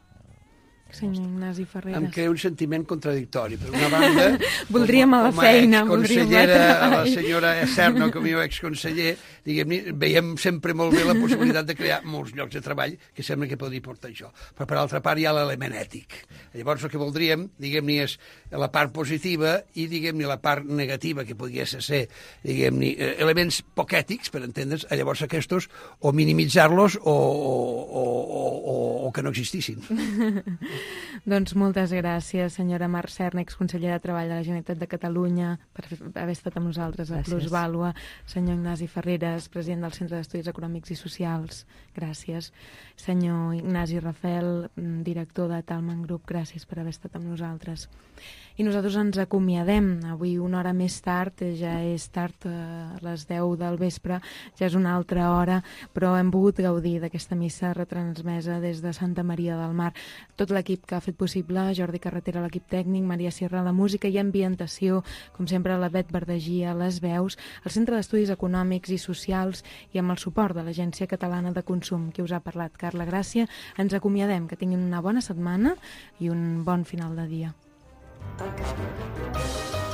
Senyor Ignasi Ferreras. Em crea un sentiment contradictori. Per una banda, Voldríem a la feina, voldríem a consellera, a la treball. senyora Serna, com jo exconseller, diguem-ne, veiem sempre molt bé la possibilitat de crear molts llocs de treball que sembla que podria portar això. Però per altra part hi ha l'element ètic. Llavors el que voldríem, diguem-ne, és la part positiva i, diguem-ne, la part negativa, que podria ser, diguem-ne, elements poc ètics, per entendre's, llavors aquests o minimitzar-los o, o, o, o, o que no existissin. Doncs moltes gràcies, senyora Mar Serna, exconsellera de Treball de la Generalitat de Catalunya, per haver estat amb nosaltres a Gràcies. Plusvàlua. Senyor Ignasi Ferreras, president del Centre d'Estudis Econòmics i Socials, gràcies. Senyor Ignasi Rafel, director de Talman Group, gràcies per haver estat amb nosaltres. I nosaltres ens acomiadem. Avui, una hora més tard, ja és tard, a les deu del vespre, ja és una altra hora, però hem pogut gaudir d'aquesta missa retransmesa des de Santa Maria del Mar. Tot l'equip que ha fet possible, Jordi Carretera, l'equip tècnic, Maria Sierra, la música i ambientació, com sempre la Bet Verdaguer a les veus, el Centre d'Estudis Econòmics i Socials i amb el suport de l'Agència Catalana de Consum, que us ha parlat Carla Gràcia. Ens acomiadem, que tinguin una bona setmana i un bon final de dia. Thank you.